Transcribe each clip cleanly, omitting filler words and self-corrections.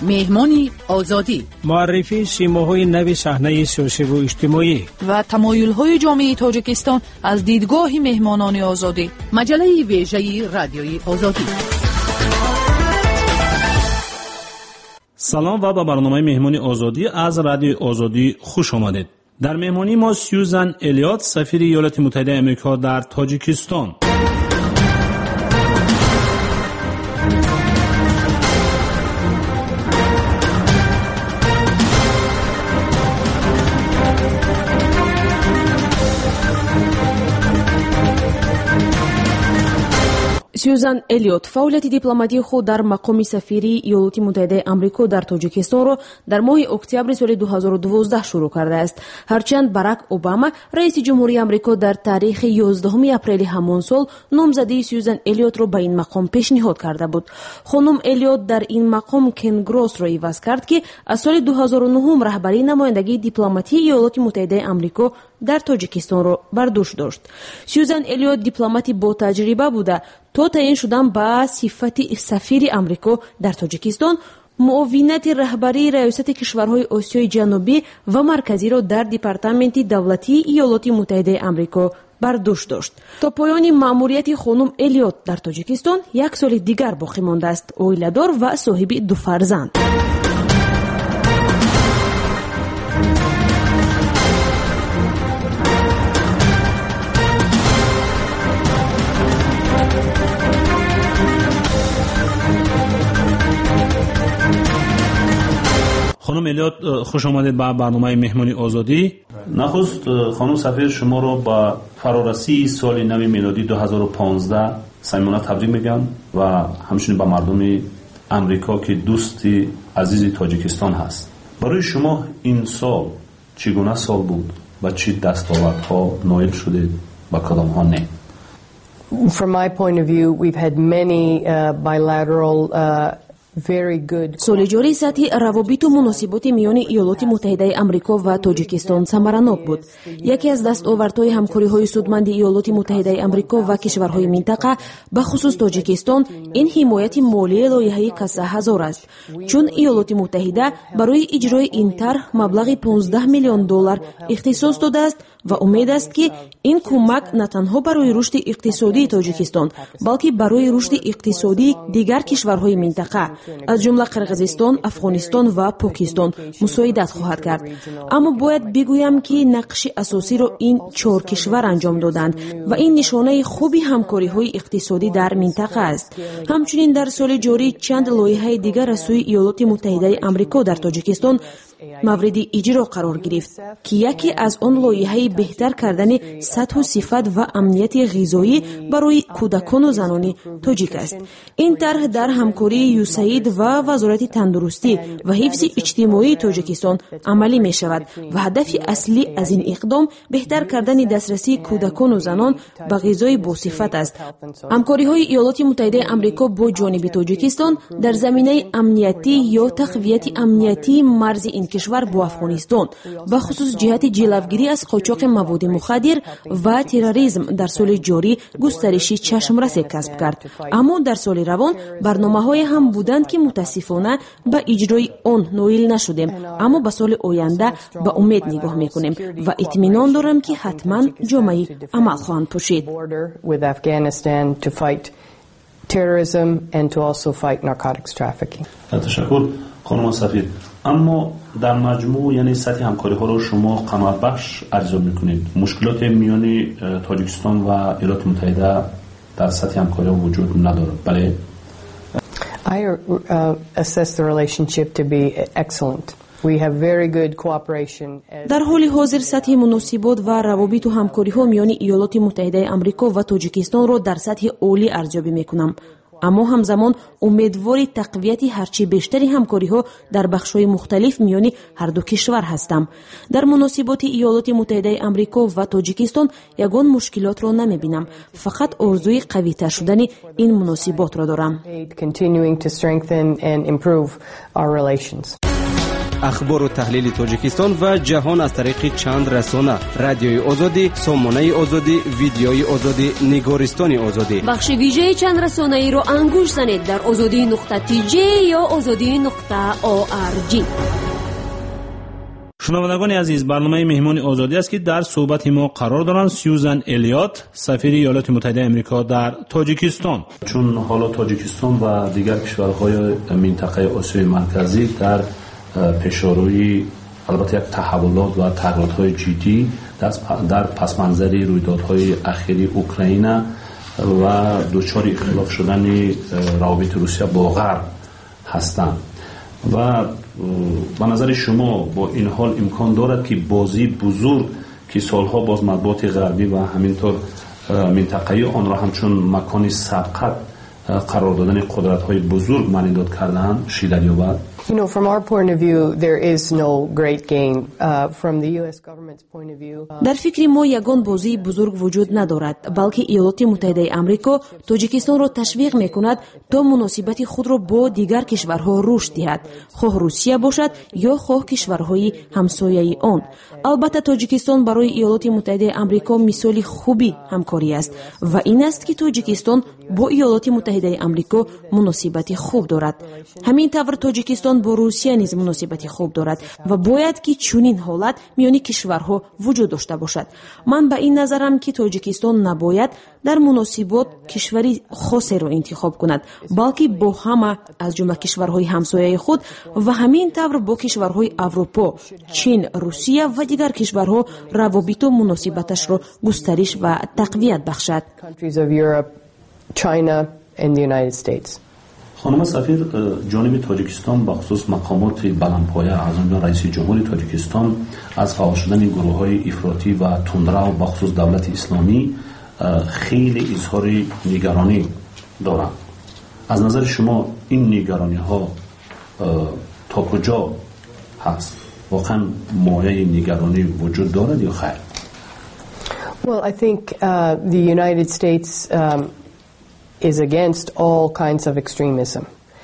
مهمانی آزادی، معرفی سیماهای نو صحنه سیاسی و اجتماعی و تمایل‌های جامعه تاجیکستان از دیدگاه مهمانان آزادی. مجله ویژه رادیوی آزادی. سلام و به برنامه مهمانی آزادی از رادیو آزادی خوش آمدید. در مهمانی ما سیوزن الیوت، سفیر ایالات متحده آمریکا در تاجیکستان. سیوزن الیوت فعالیت دیپلماتی خود در مقام سفیری ایالات متحده آمریکا در تاجیکستان را در ماه اکتبر سال 2012 شروع کرده است. هرچند باراک اوباما رئیس جمهوری آمریکا در تاریخ 11 اپریل همان سال نامزدی سیوزن الیوت را به این مقام پیشنهاد کرده بود. خانم الیوت در این مقام کن گروس را عوض کرد که از سال 2009 رهبری نمایندگی دیپلماتی ایالات متحده آمریکا در تاجیکستان را بر دوش داشت. سیوزن الیوت دیپلماتی با تجربه بوده. تا تعیین شدن با صفت سفیر آمریکا در تاجیکستان، معاونت رهبری ریاست کشورهای آسیای جنوبی و مرکزی را در دپارتمنت دولتی ایالات متحده آمریکا بر دوش داشت. تا پایان مأموریت خانم الیوت در تاجیکستان 1 سال دیگر باقی مانده است. اویله‌دار و صاحب 2 فرزند. خانم الیوت، خوش آمدید به برنامه مهمانی آزادی. نخست خانم سفیر، شما را با فرارسی سال نو میلادی 2015 صمیمانه تبریک میگم و همچنین به مردم امریکا که دوست عزیز تاجیکستان هست. برای شما این سال چگونه سال بود و چه دستاوردها نایل شدید و کدام ها نه؟ From my point of view, we've had many bilateral سال جاری سطح روابط و مناسبات میان ایالات متحده آمریکا و تاجیکستان ثمرناک بود. یکی از دستاوردهای همکاری‌های سودمند ایالات متحده آمریکا و کشورهای منطقه به خصوص تاجیکستان این حمایت مالی لایحه کسا هزار است، چون ایالات متحده برای اجرای این طرح مبلغ $15 میلیون اختصاص داده است و امید است که این کمک نه تنها برای رشد اقتصادی تاجیکستان بلکه برای رشد اقتصادی دیگر کشورهای منطقه از جمله قرقیزستان، افغانستان و پاکستان مساعدت خواهد کرد. اما باید بگویم که نقش اساسی را این 4 کشور انجام دادند و این نشانه خوبی همکاری‌های اقتصادی در منطقه است. همچنین در سال جاری چند لایحه دیگر از سوی ایالات متحده آمریکا در تاجیکستان مورد اجرا قرار گرفت که یکی از آن لایحه بهتر کردن سطح و صفت و امنیت غذایی برای کودکان و زنان تاجیک است. این طرح در همکاری یوساید و وزارت تندرستی و حفظ اجتماعی تاجیکستان عملی می شود و هدف اصلی از این اقدام بهتر کردن دسترسی کودکان و زنان به غذای با صفت است. همکاری های ایالات متحده آمریکا با جانب تاجیکستان در زمینه امنیتی یا تقویت امنیتی مرز این کشور با افغانستان و خصوص جهت جلوگیری از قاچاق مواد مخدر و تروریسم در سال جاری گسترشی چشمرس کسب کرد. اما در سال روان برنامه‌های هم بودند که متاسفانه به اجرای آن نایل نشدیم، اما به سال آینده به امید نگاه میکنیم و اطمینان دارم که حتما جامعه عمل خواهند پوشید. تشکر خانم سفیر. اما در مجموع یعنی سطح همکاری ها رو شما قناعت بخش ارزیابی میکنید؟ مشکلات میان تاجیکستان و ایالات متحده در سطح همکاری ها وجود نداره؟ بله. I assess the relationship to be excellent. We have very good cooperation. در حال حاضر سطح مناسبات و روابط و همکاری ها میان ایالات متحده آمریکا و تاجیکستان را در سطح عالی ارزیابی میکنم. اما همزمان امیدوار تقویت هرچی بیشتری همکاری ها در بخش‌های مختلف میان هر دو کشور هستم. در مناسبات ایالات متحده آمریکا و تاجیکستان یگان مشکلات را نمیبینم، فقط آرزوی قوی‌تر شدن این مناسبات را دارم. اخبار و تحلیل تاجیکستان و جهان از طریق چند رسانه: رادیوی آزادی، سامانه آزادی، ویدیوی آزادی، نگارستان آزادی. بخش ویژه چند رسانه ای را انگوش زنید در azadi.tj یا azadi.org. شنوندگان عزیز، برنامه مهمان آزادی است که در صحبت ما قرار دارند سیوزن الیوت، سفیر ایالات متحده آمریکا در تاجیکستان. چون حالا تاجیکستان و دیگر کشورهای منطقه آسیای مرکزی در پیشروی البته یک تحولات و تغییرات‌های جدی در پس منظر رویدادهای اخیری اوکراین و دچار اختلاف شدن روابط روسیه با غرب هستند و به نظر شما با این حال امکان دارد که بازی بزرگ که سالها باز مطبوعات غربی و همینطور منطقه‌ای آن را همچون مکان سبقت قرار دادن قدرت‌های بزرگ معنیداد کردند شیدت یابد؟ From our point of view, there is no great gain. From the U.S. government's point of view. در فکر ما یگان بازی بزرگ وجود ندارد، بلکه ایالات متحده آمریکا تاجیکستان را تشویق می‌کند تا مناسبت خود را با دیگر کشورها رشد دهد، خواه روسیه باشد یا خواه کشورهای همسایه آن. البته تاجیکستان برای ایالات متحده آمریکا مثال خوبی همکاری است و این است که تاجیکستان با ایالات متحده آمریکا مناسبت خوب دارد. همین طور تاجیکستان با روسیه نیز مناسبت خوب دارد و باید که چنین حالت میان کشورها وجود داشته باشد. من به این نظرم که تاجیکستان نباید در مناسبات کشوری خاصی را انتخاب کند، بلکه با همه از جمله کشورهای همسایه خود و همین طور با کشورهای اروپا، چین، روسیه و دیگر کشورها روابط و مناسبتش را گسترش و تقویت بخشد. China and the United States. خانم سفیر، جانب تاجیکستان بخصوص مقامات بلندپایه از آن رئیس جمهور تاجیکستان از فعال شدن گروه‌های افراطی و تندرو بخصوص دولت اسلامی خیلی اظهار نگرانی دارند. از نظر شما این نگرانی‌ها تا کجا هست؟ واقعا مایه نگرانی وجود دارد یا خیر؟ Well, I think the United States is against all kinds of extremism.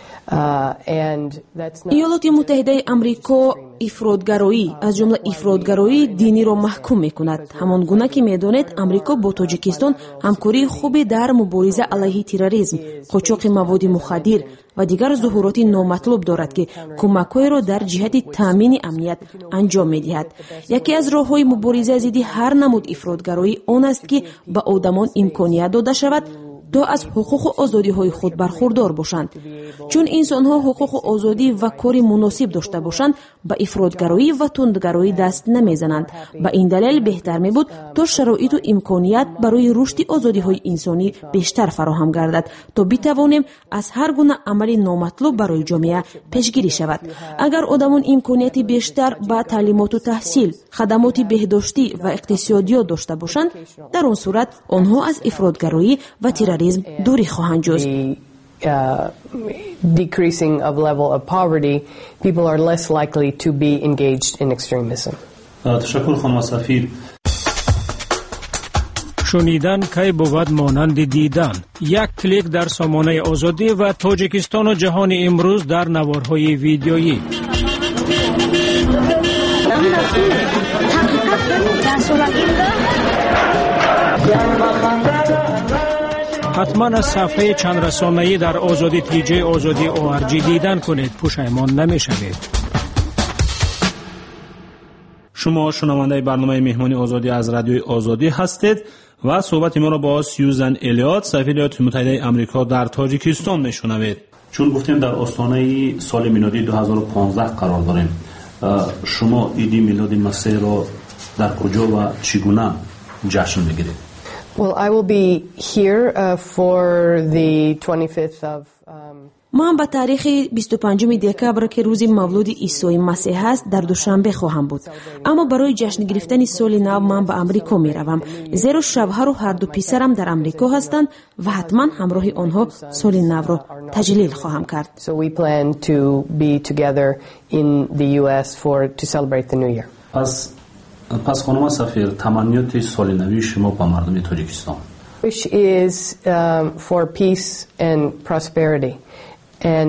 ایالات متحده آمریکا افراطگرایی از جمله افراطگرایی دینی را محکوم می‌کند. همان گونه که می‌دانید آمریکا با تاجیکستان همکاری خوبی در مبارزه علیه تروریسم، قاچاق مواد مخدر و دیگر ظهورات نامطلوب دارد که کمک‌های را در جهت تامین امنیت انجام می‌دهد. یکی از راه‌های مبارزه ضد هر نمود افراطگرایی آن است که به آدمان امکانیت داده شود تا از حقوق و آزادی‌های خود برخوردار باشند. چون انسان‌ها حقوق و آزادی و کاری مناسب داشته باشند، به افراطگرایی و تندگرایی دست نمی‌زنند. به این دلیل بهتر می‌بود تا شرایط و امکانیت برای رشد آزادی‌های انسانی بیشتر فراهم گردد تا بتوانیم از هر گونه عمل نامطلوب برای جامعه پیشگیری شود. اگر آدمان امکانیت بیشتر به تعلیمات و تحصیل، خدمات بهداشتی و اقتصادیات داشته باشند، در آن صورت آنها از افراطگرایی و تروریسم دوری خواهند جست. Decreasing of level of poverty, people are less likely to be engaged in extremism. تشکر خانم سفیر. شنیدن کی بود مانند دیدن. یک کلیک در سامانه آزادی و تاجیکستان و جهان امروز در نوارهای ویدیویی. حتما از صفحه چند رسانه‌ای در آزادی TJ آزادی ORG دیدن کنید، پشیمان نمی‌شوید. شما شنونده برنامه مهمانی آزادی از رادیوی آزادی هستید و صحبت ما را با سیوزن الیوت، سفیر ایالات متحده آمریکا در تاجیکستان میشنوید. چون گفتیم در آستانه سال میلادی 2015 قرار داریم، شما عید میلاد مسیح را در کجا و چگونه جشن میگیرید؟ Well, I will be here for the 25th of من به تاریخ 25 دکبر که روز مولود عیسی مسیح است در دوشنبه خواهم بود. اما برای جشن گرفتن سال نو من به آمریکا می روم، زیرا شوهر و هر دو پسرم در آمریکا هستند و حتما همراه آنها سال نو را تجلیل خواهم کرد. So we plan to be together in the US to celebrate the new year. پس خانم سفیر، تمنیات سال نوی شما با مردم تاجیکستان؟ Wish is for peace and prosperity. And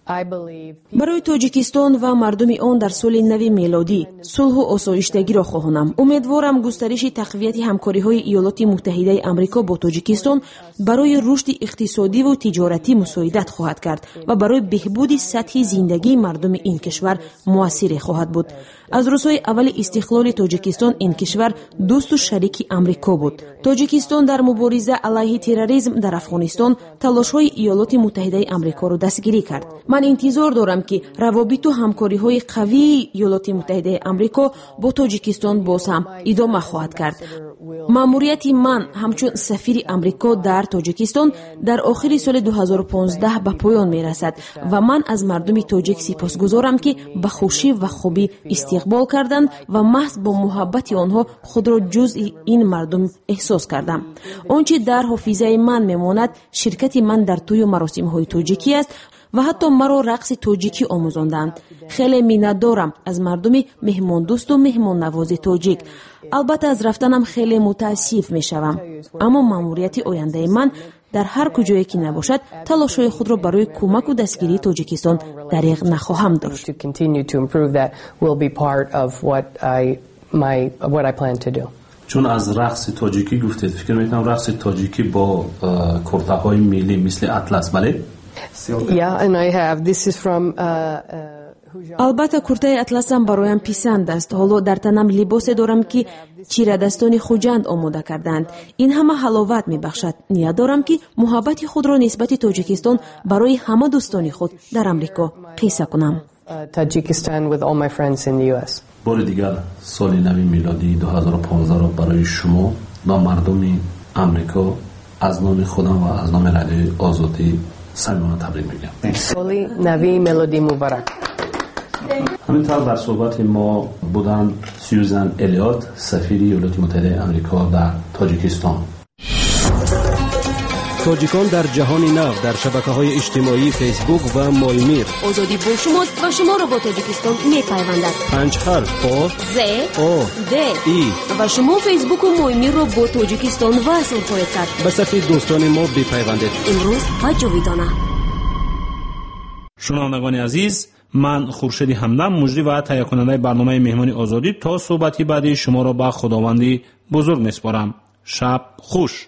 барои тоҷикистон ва мардуми он дар соли нави мелодӣ сулҳу осоиштагиро хоҳонам. умедворам густариши тақвияти ҳамкориҳои иёлоти муттаҳидаи амрико бо тоҷикистон барои рушди иқтисодиву тиҷоратӣ мусоидат хоҳад кард ва барои беҳбуди сатҳи зиндагии мардуми ин кишвар муассире хоҳад буд. аз рӯзҳои аввали истиқлоли тоҷикистон ин кишвар дӯсту шарики амрико буд. тоҷикистон дар мубориза алайҳи терроризм дар афғонистон талошҳои иёлоти муттаҳидаи амрикоро дастгирӣ кард. ман интизор дорам ки равобиту ҳамкориҳои қавии иёлоти муттаҳидаи амрико бо тоҷикистон боз ҳам идома хоҳад кард. маъмурияти ман ҳамчун сафири амрико дар тоҷикистон дар охири соли 2015 ба поён мерасад ва ман аз мардуми тоҷик сипосгузорам ки ба хушӣ ва хубӣ истиқбол карданд ва маҳз бо муҳаббати онҳо худро ҷузъи ин мардум эҳсос кардам. он чи дар ҳофизаи ман мемонад ширкати ман дар тӯю маросимҳои тоҷикӣ аст ва ҳатто маро рақси тоҷикӣ омӯзонданд. хеле миннатдорам аз мардуми меҳмондӯсту меҳмоннавози тоҷик. албатта аз рафтанам хеле мутаассиф мешавам, аммо маъмурияти ояндаи ман дар ҳар куҷое ки набошад талошҳои худро барои кӯмаку дастгирии тоҷикистон дариғ нахоҳам дошт. чун аз рақси тоҷикӣ гуфтед, фикр мекунам рақси тоҷикӣ бо куртаҳои миллӣ мисли атлас, бале? Yeah, and I have. This is from албатта куртаи атласам бароям писанд аст. ҳоло дар танам либосе дорам ки чирадастони хуҷанд омода карданд. ин ҳама ҳаловат мебахшад. ният дорам ки муҳаббати худро нисбати тоҷикистон барои ҳама дӯстони худ дар амрико қисса кунам. Tajikistan with all my friends in the US. бори дигар соли нави милодии 2015-ро барои шумо ва мардуми амрико аз номи худам ва аз номи радиои озодӣ самимона табрик мегӯям. Soli Navi Melody Mubarak. ҳаминтавр дар суҳбати мо буданд Сьюзан Элиот, сафири Иёлоти Муттаҳидаи Амрико дар Тоҷикистон. тоҷикон дар ҷаҳони нав дар шабакаҳои иҷтимоии фейсбук ва моимир. озодӣ бо шумост ва шуморо бо тоҷикистон мепайвандад. 5 ҳарф о з о д и ва шумо фейсбуку моимирро бо тоҷикистон васл хоҳед кард. ба сафи дӯстони мо бипайвандед. имрӯз ва ҷовидона. шунавандагони азиз, ман хуршеди ҳамдам муҷрӣ ва таҳиякунандаи барномаи меҳмони озодӣ то суҳбати баъди шуморо ба худованди бузург меспорам. шаб хуш.